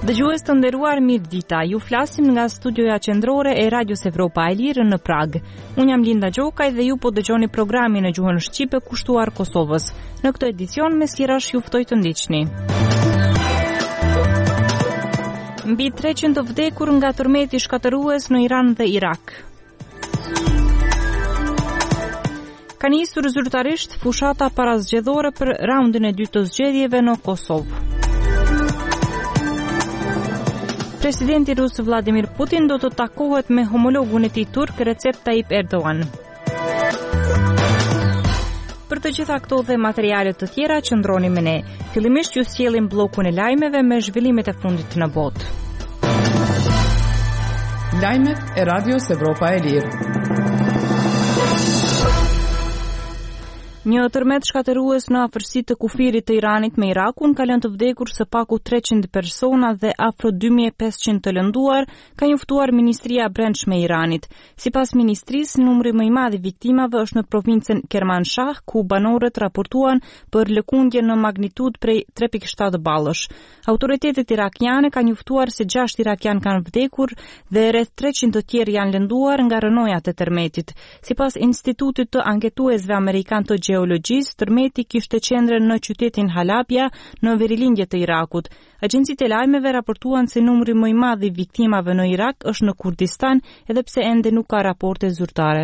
Dëgjues të nderuar, mirëdita. Ju flasim nga studioja qendrore e Radios Evropa e Lirë në Prag. Unë jam Linda Gjokaj dhe ju po dëgjoni programin në gjuhën shqipe kushtuar Kosovës. Në këtë edicion me skirash ju ftoj të ndiqni. Mbi 300 vdekur nga tërmeti shkatërues në Iran dhe Irak. Ka nisur zyrtarisht fushata parazgjedhore për raundin e dytë të zgjedhjeve në Kosovë. Presidenti rus Vladimir Putin do të takohet me homologun e tij turk Recep Tayyip Erdogan. Për të gjitha këto dhe materiale të tjera, qëndroni me ne. Fillimisht ju sjellim bllokun e lajmeve me zhvillimet e fundit në botë. Lajmet e Radios Evropa e Lirë. Një tërmet shkatërues në afërsi të kufirit të Iranit me Irakun ka lënë të vdekur së paku 300 persona dhe afro 2500 të lënduar, ka njoftuar Ministria e Brendshme e Iranit. Sipas ministrisë, numri më i madh i viktimave është në provincën Kermanshah, ku banorët raportuan për lëkundje në magnitudë prej 3.7 ballësh. Autoritetet irakiane kanë njoftuar se 6 irakian kanë vdekur dhe rreth 300 të tjerë janë lënduar nga rënojat e tërmetit. Sipas Institutit të Anketuesve Amerikan të Gjeologjisë, tërmeti kishte qendrën në qytetin Halabja, në verilindje të Irakut. Agjencitë e lajmeve raportuan se numri më i madh i viktimave në Irak është në Kurdistan, edhe pse ende nuk ka raporte zyrtare.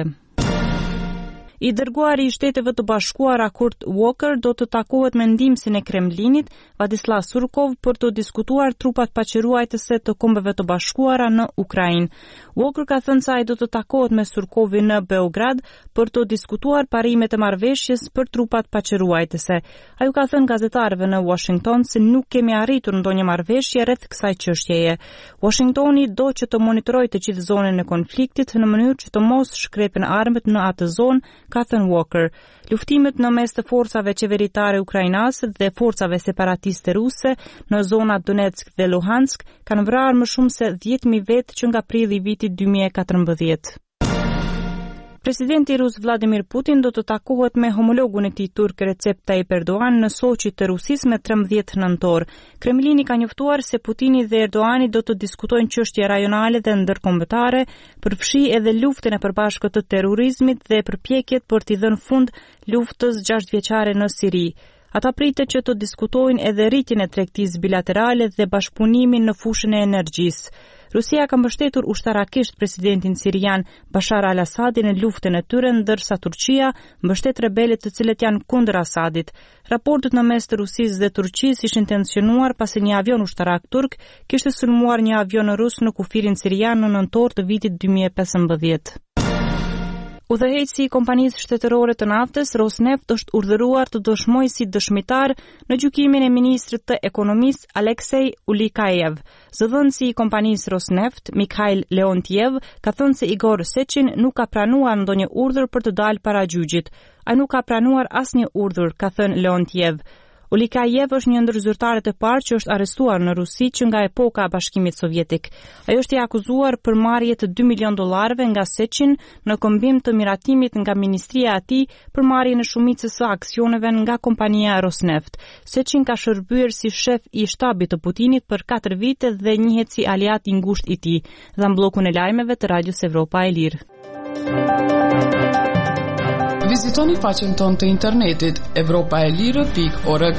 I dërguari i Shteteve të Bashkuara Kurt Walker do të takohet me ndihmësin e Kremlinit, Vladislav Surkov, për të diskutuar trupat paqëruajtëse të Kombeve të Bashkuara në Ukrainë. Walker ka thënë se ai do të takohet me Surkovin në Beograd për të diskutuar parimet e marrëveshjes për trupat paqëruajtëse. Ai u ka thënë gazetarëve në Washington se nuk kemi arritur ndonjë marrëveshje rreth kësaj çështjeje. Washingtoni do që të monitorojë të gjithë zonën e konfliktit në mënyrë që të mos shkrepen armët në atë zonë, ka thënë Walker. Luftimet në mes të forcave qeveritare ukrainase dhe forcave separatiste ruse në zonat Donetsk dhe Luhansk kanë vrarë më shumë se 10.000 vetë që nga prilli i vitit 2014. Presidenti rus Vladimir Putin do të takohet me homologun e tij turk Recep Tayyip Erdogan në Soçi të Rusisë me 13 nëntor. Kremlini ka njoftuar se Putini dhe Erdogani do të diskutojnë çështje rajonale dhe ndërkombëtare, përfshi edhe luftën e përbashkët të terrorizmit dhe përpjekjet për t'i dhënë fund luftës 6-vjeçare në Siri. Ata pritet që të diskutojnë edhe rritjen e tregtisë bilaterale dhe bashkëpunimin në fushën e energjisë. Rusia ka mbështetur ushtarakisht presidentin sirian Bashar al-Assadin në luftën e tyre, ndërsa Turqia mbështet rebelët të cilët janë kundër Asadit. Raportet në mes të Rusisë dhe Turqisë ishin tensionuar pasi një avion ushtarak turk kishte sulmuar një avion rus në kufirin sirian në nëntor të vitit 2015. Udhëheqësi i kompanisë shtetërore të naftës Rosneft është urdhëruar të dëshmojë si dëshmitar në gjykimin e ministrit të ekonomisë Aleksej Ulikayev. Zëdhënësi i kompanisë Rosneft, Mikhail Leontiev, ka thënë se Igor Secin nuk ka pranuar ndonjë urdhër për të dalë para gjyqit. Ai nuk ka pranuar asnjë urdhër, ka thënë Leontiev. Ulikayev është një ndër zyrtarët e parë që është arrestuar në Rusi që nga epoka e Bashkimit Sovjetik. Ai është i akuzuar për marrje të $2 milion nga Secin në kombim të miratimit nga ministria e tij për marrjen e shumicës së aksioneve nga kompania Rosneft. Secin ka shërbyer si shef i shtabit të Putinit për 4 vite dhe njihet si aleat i ngushtë i tij. Dha bllokun e lajmeve të Radios Evropa e Lirë. Vizitoni faqen tonë të internetit europaelire.org.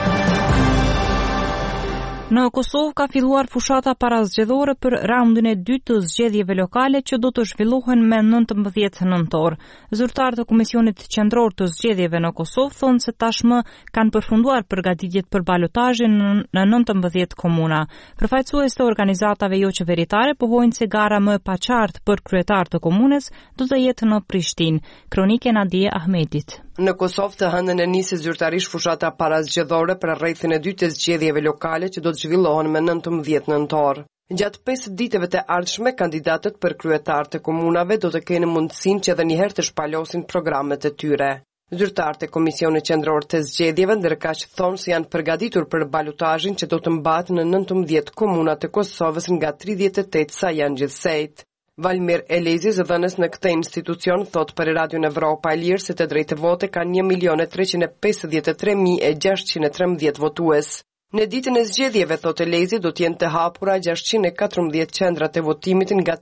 Në Kosovë ka filluar fushata parazgjedhore për raundin e dytë të zgjedhjeve lokale që do të zhvillohen me 19 nëntor. Zyrtarët e Komisionit Qendror të Zgjedhjeve në Kosovë thonë se tashmë kanë përfunduar përgatitjet për balotazhin në 19 komuna. Përfaqësues të organizatave jo qeveritare pohojnë se gara më e paqartë për kryetar të komunës do të jetë në Prishtinë. Kronike Nadia Ahmedit. Në Kosovë të hënën e nisi zyrtarisht fushata parazgjedhore për rrethin e dytë të zgjedhjeve lokale që do të zhvillohen me 19 nëntor. Gjatë 5 ditëve të ardhshme, kandidatët për kryetar të komunave do të kenë mundësinë që edhe një herë të shpalosin programet e tyre. Zyrtarët e Komisionit Qendror të Zgjedhjeve ndërkaq thonë se janë përgatitur për balotazhin që do të mbahet në 19 komuna të Kosovës nga 38 sa janë gjithsejt. Valmir Elezi, zëdhënës në këtë institucion, thot për Radion Evropa e Lirë se të drejtë vote kanë 1.353.613 votues. Në ditën e zgjedhjeve, thotë Lezi, do t'jenë të hapura 614 qendrat e votimit nga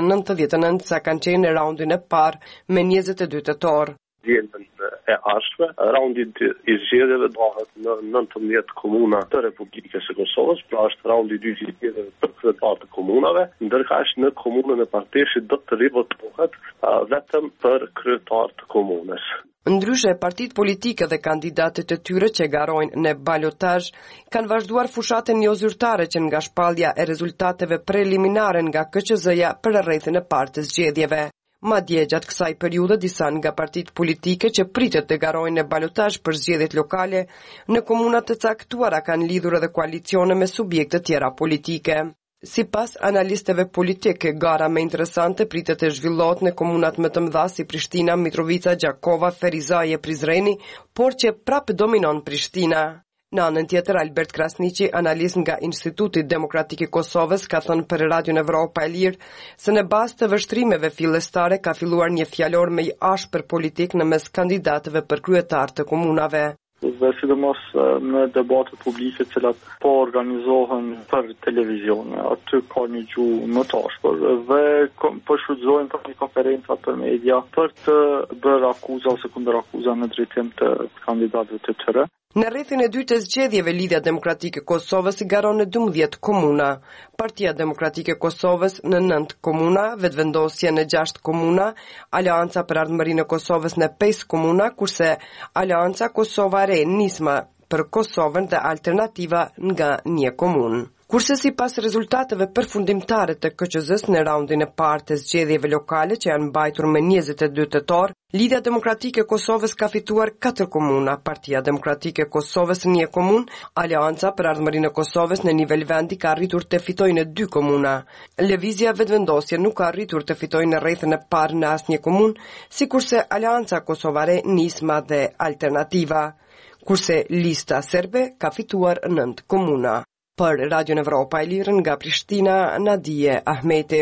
899 sa kanë qenë në raundin e parë me 22 tetor. Dielën e ardhshme, raundi i zgjedhjeve bëhet në 19 komuna të Republikës së Kosovës, pra është raundi i dytë i zgjedhjeve për kryetarët të komunave, ndërkaq në komunën e Parteshit do të rivotohet vetëm për kryetarët të komunës. Ndryshe, partitë politike dhe kandidatët e tyre që garojnë në balotazh kanë vazhduar fushatën jo zyrtare që nga shpallja e rezultateve preliminare nga KQZ-ja për rrethin e parë të zgjedhjeve. Madje gjatë kësaj periudhe disa nga partitë politike që pritet të garojnë në balotazh për zgjedhjet lokale në komuna të caktuara kanë lidhur edhe koalicione me subjekte tjera politike. Sipas analistëve politike, gara më interesante pritet të zhvillohet në komunat më të mëdha si Prishtina, Mitrovica, Gjakova, Ferizaje, Prizreni, por që prapë dominon Prishtina. Në anën tjetër, Albert Krasniqi, analist nga Instituti Demokratik i Kosovës, ka thënë për Radion Evropa e Lirë se në bazë të vështrimeve fillestare ka filluar një fjalor më i ashpër politik në mes kandidatëve për kryetar të komunave. Dhe sidomos në debatet publike të cilat po organizohen për televizion, aty ka një gjuhë më të ashpër dhe po shfrytëzohen për konferenca për media për të bërë akuza ose kundër akuza në drejtim të kandidatëve të tyre. Në rrethin e dytë të zgjedhjeve, Lidhja Demokratike e Kosovës i garon në 12 komuna, Partia Demokratike e Kosovës në 9 komuna, Vetëvendosja në 6 komuna, Aleanca për Ardhmërinë e Kosovës në 5 komuna, kurse Aleanca Kosova Re Nisma për Kosovën dhe Alternativa nga 1 komunë. Kurse sipas rezultateve përfundimtare të KQZ-s në raundin e parë të zgjedhjeve lokale që janë mbajtur me 22 tetor, Lidhja Demokratike e Kosovës ka fituar 4 komuna, Partia Demokratike e Kosovës në 1 komunë, Aleanca për Ardhmërinë e Kosovës në nivel vendi ka arritur të fitojë në 2 komuna. Lëvizja Vetëvendosje nuk ka arritur të fitojë në rrethin e parë në asnjë komunë, sikurse Aleanca Kosova Re, Nisma dhe Alternativa, kurse Lista Serbe ka fituar 9 komuna. Për Radion Evropa e Lirë nga Prishtina, Nadije Ahmeti.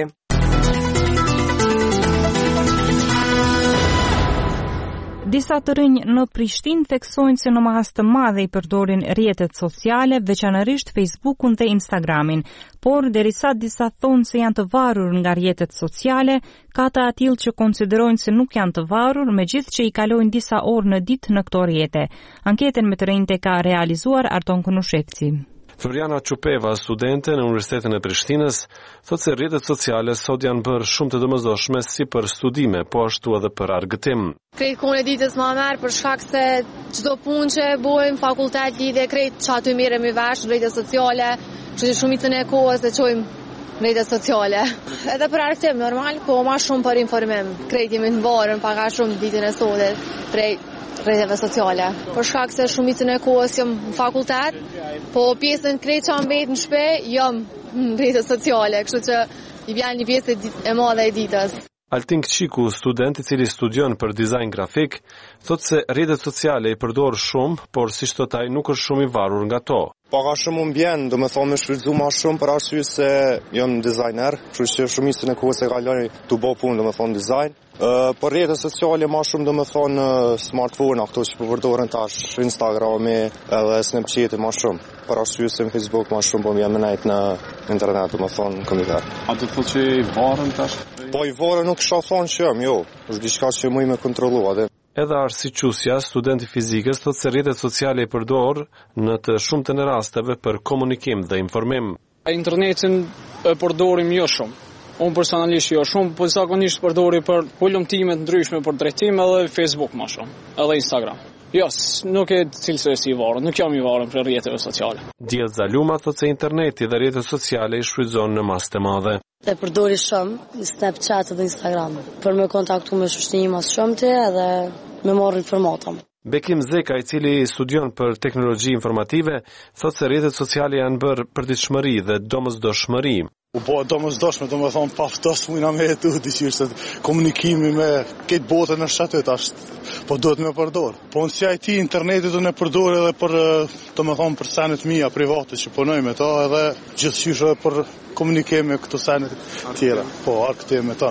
Disa të rinj në Prishtinë theksojnë se në mas të madhe i përdorin rrjetet sociale, veçanërisht Facebookun dhe Instagramin, por derisa disa thonë se janë të varur nga rrjetet sociale, ka të atill që konsiderojnë se nuk janë të varur, megjithë që i kalojnë disa orë në ditë në këto rrjete. Anketën me të rinjtë ka realizuar Arton Kunushevci. Floriana Çupeva, studente në Universitetin e Prishtinës, thotë se rrjetet sociale sot janë bërë shumë të domosdoshme si për studime, po ashtu edhe për argëtim. Krejt kohën e ditës më merr për shkak se çdo punë që bëjmë fakultet lidhe krejt çatu mirë me vesh rrjetet sociale, kështu që shumicën e kohës e çojmë rrjetet sociale. Edhe për argëtim normal, po më shumë për informim. Krejt jemi të varur pak a shumë ditën e sotit prej rrjeteve sociale. Për shkak se shumicën e kohës jam në fakultet, po pjesën krejt që mbet në shtëpi jam në rrjetet sociale, kështu që i vjen një pjesë e madhe e ditës. Altin Kqiku, student i cili studion për dizajn grafik, thotë se rrjetet sociale i përdor shumë, por si thot ai nuk është shumë i varur nga to. Paka shumë më bjen, do me thonë me shfrytzu ma shumë për arsye se jam dizajner, kështu që shumicën e kohës e kaloj të bëj punë, do me thonë dizajn. Por rrjetet sociale ma shumë do me thonë smartphone, ato që përdoren tash, Instagrami edhe Snapchat ma shumë. Për arsye se në Facebook ma shumë po më jam nejt në internet, do me thonë në kompjuter. A do të thotë që i varën tash? Po i varën nuk kisha thonë që jam, jo, është diçka që më i me kontrollu atë. Edhe Arsi Qusja, studenti fizikës, thotë se rrjetet sociale i përdor në të shumtën e rasteve për komunikim dhe informim. Internetin e përdorim jo shumë. Unë personalisht jo shumë, po zakonisht përdori për volumtime të ndryshme për drejtim edhe Facebook më shumë, edhe Instagram. Jo, nuk e cilësisht i varur, nuk jam i varur për rrjeteve sociale. Diell Zaluma thotë se interneti dhe rrjetet sociale i shfrytëzon në masë të madhe. E përdori shumë Snapchat dhe Instagram për me kontaktu me shoqërinë më shumëti edhe me marrë informata. Bekim Zeka, i cili studion për teknologji informative, thotë se rrjetet sociale janë bërë përditshmëri dhe domosdoshmëri. U po domosdoshme, do me thonë paftos mujna me jetu, diqysh se komunikimi me këtë botën në shtatet ashtë, po duhet me përdor. Po në si IT internetit do ne përdor edhe për, do me thonë për senet mija private që punoj me ta, edhe gjithësisht edhe për komunikime këto senet tjera, po arktime tona.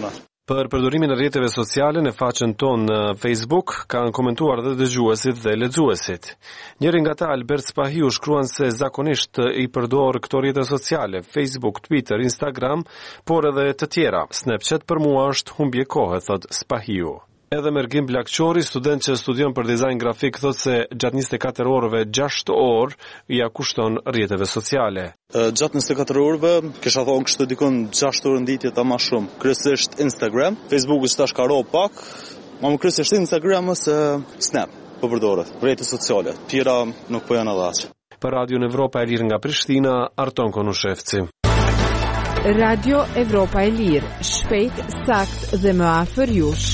Për përdorimin e rrjeteve sociale në faqen tonë në Facebook kanë komentuar dhe dëgjuesit dhe lexuesit. Njëri nga ta, Albert Spahiu, shkruan se zakonisht i përdor këto rrjete sociale, Facebook, Twitter, Instagram, por edhe të tjera. Snapchat për mua është humbje kohe, thot Spahiu. Edhe Mergim Blakçori, student që studion për dizajn grafik, thot se gjatë 24 orëve 6 orë ja kushton rrjeteve sociale. Gjatë 24 orëve kisha thonë kështu dikon 6 orë nditje ta më shumë. Kryesisht Instagram, Facebooku tash ka rroba pak, më kryesisht Instagram ose Snap po përdoret. Rrjete sociale, tjera nuk po janë adaç. Për Radio Evropa e Lirë nga Prishtina, Arton Konushevci. Radio Evropa e Lirë, shpejt, sakt dhe më afër jush.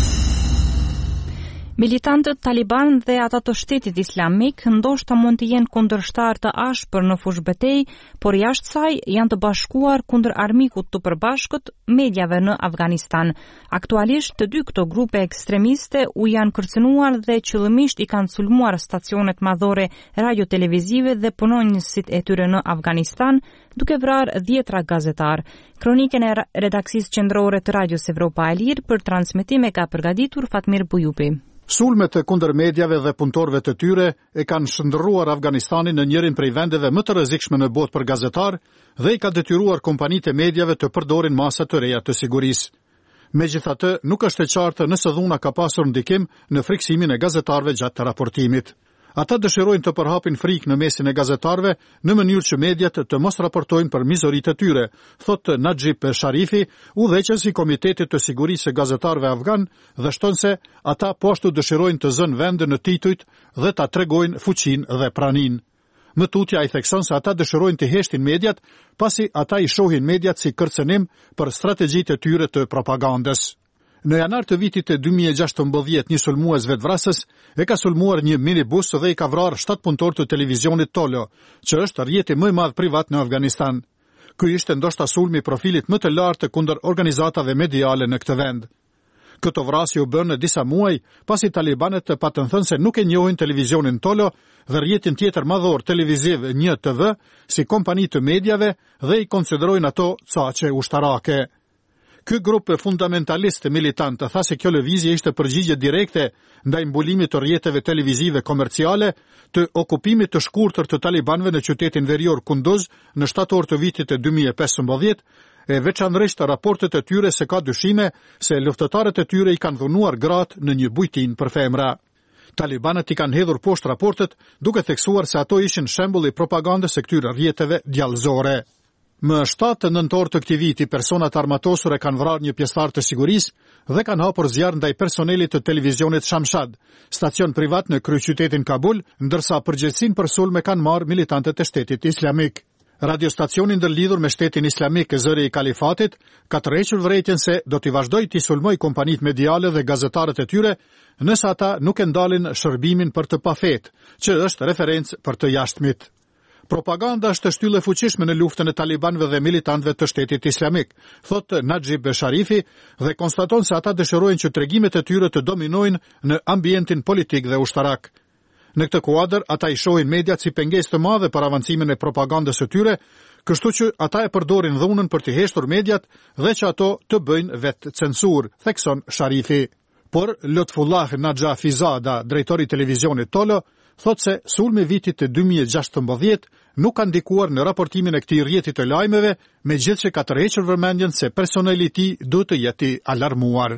Militantët Taliban dhe ata të Shtetit Islamik ndoshta mund të jenë kundërshtar të ashpër në fushë betejë, por jashtë saj janë të bashkuar kundër armikut të përbashkët, mediave në Afganistan. Aktualisht të dy këto grupe ekstremiste u janë kërcënuar dhe qëllimisht i kanë sulmuar stacionet madhore radio-televizive dhe punonjësit e tyre në Afganistan, duke vrarë 10 gazetar. Kronikën e redaksisë qendrore të Radios Evropa e Lirë për transmetim e ka përgatitur Fatmir Bujupi. Sulmet e kundër medjave dhe punëtorëve të tyre e kanë shndërruar Afganistanin në njërin prej vendeve më të rrezikshme në botë për gazetar dhe i ka detyruar kompanitë e medjave të përdorin masa të reja të sigurisë. Megjithatë, nuk është e qartë nëse dhuna ka pasur ndikim në friksimin e gazetarëve gjatë raportimit. Ata dëshirojnë të përhapin frikë në mesin e gazetarëve në mënyrë që mediat të mos raportojnë për mizoritë e tyre, thot Najib Sharifi, udhëheqës i Komitetit të Sigurisë së Gazetarëve Afgan, dhe shton se ata poashtu dëshirojnë të zënë vende në titujt dhe ta tregojnë fuqinë dhe praninë. Më tutja i thekson se ata dëshirojnë të heshtin mediat, pasi ata i shohin mediat si kërcënim për strategjitë e tyre të propagandës. Në janar të vitit e 2016, një sulmues vetvrasës e ka sulmuar një minibus dhe i ka vrarë 7 punëtorë të televizionit Tolo, që është rrjeti më i madh privat në Afganistan. Ky ishte ndoshta sulmi i profilit më të lartë kundër organizatave mediale në këtë vend. Këto vrasje u bën në disa muaj, pasi talibanët të patën thënë se nuk e njohin televizionin Tolo dhe rrjetin tjetër madhor televiziv 1TV si kompani të medjave dhe i konsiderojnë ato caqe ushtarake. Ky grup fundamentalist militant tha se kjo lëvizje ishte përgjigje direkte ndaj mbulimit të rrjeteve televizive komerciale, të okupimit të shkurtër të talibanëve në qytetin verior Kunduz në shtator të vitit e 2015, e veçanërisht raportet e tyre se ka dyshime se luftëtarët e tyre i kanë dhunuar gratë në një bujtin për femra. Talibanët i kanë hedhur poshtë raportet, duke theksuar se ato ishin shembull i propagandës së këtyre rrjeteve djallëzore. Më 7 nëntor të këtij viti, personat armatosur e kanë vrarë një pjesëtar të sigurisë dhe kanë hapur zjarr ndaj personelit të televizionit Shamshad, stacion privat në kryeqytetin Kabul, ndërsa përgjegjësinë për sulme kanë marrë militantët e Shtetit Islamik. Radiostacioni ndërlidhur me Shtetin Islamik e zëri i kalifatit ka tërhequr vërejtjen se do t'i vazhdojë të sulmojë kompanitë mediale dhe gazetarët e tyre nëse ata nuk e ndalin shërbimin për të pafetë, që është referencë për të jashtëmit. Propaganda është shtyllë e fuqishme në luftën e talibanëve dhe militantëve të Shtetit Islamik, thot Najib Sharifi, dhe konstaton se ata dëshirojnë që tregimet e tyre të dominojnë në ambientin politik dhe ushtarak. Në këtë kuadër, ata i shohin mediat si pengesë të madhe për avancimin e propagandës së tyre, kështu që ata e përdorin dhunën për të heshtur mediat dhe që ato të bëjnë vetë censur, thekson Sharifi. Por Lutfullah Najafizada, drejtori i televizionit Tolo, thot se sulmi vitit të 2016 nuk ka ndikuar në raportimin e këtij rrjeti të lajmeve, megjithëse ka tërhequr vëmendjen se personeli i tij duhet të jetë alarmuar.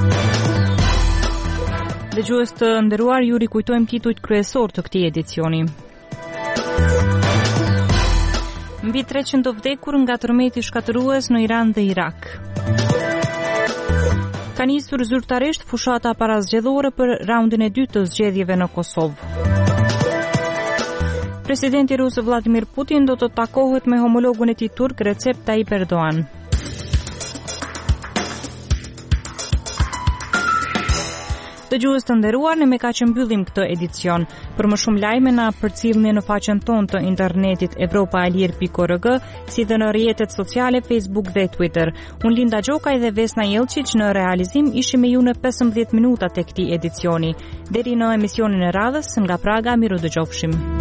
Dëgjues të nderuar, ju rikujtojmë titujt kryesor të këtij edicioni. Mbi 300 vdekur nga tërmeti shkatërues në Iran dhe Irak. Ka nisur zyrtarisht fushata parazgjedhore për raundin e dytë të zgjedhjeve në Kosovë. Presidenti rus Vladimir Putin do të takohet me homologun e tij turk Recep Tayyip Erdogan. Dëgjues të nderuar, ne me kaq mbyllim këtë edicion. Për më shumë lajme na përcjellni në faqen tonë të internetit evropaelir.org, si dhe në rrjetet sociale Facebook dhe Twitter. Unë Linda Gjokaj dhe Vesna Jelqic në realizim ishim me ju në 15 minuta të këtij edicioni. Deri në emisionin e radhës nga Praga, miru dëgjofshim.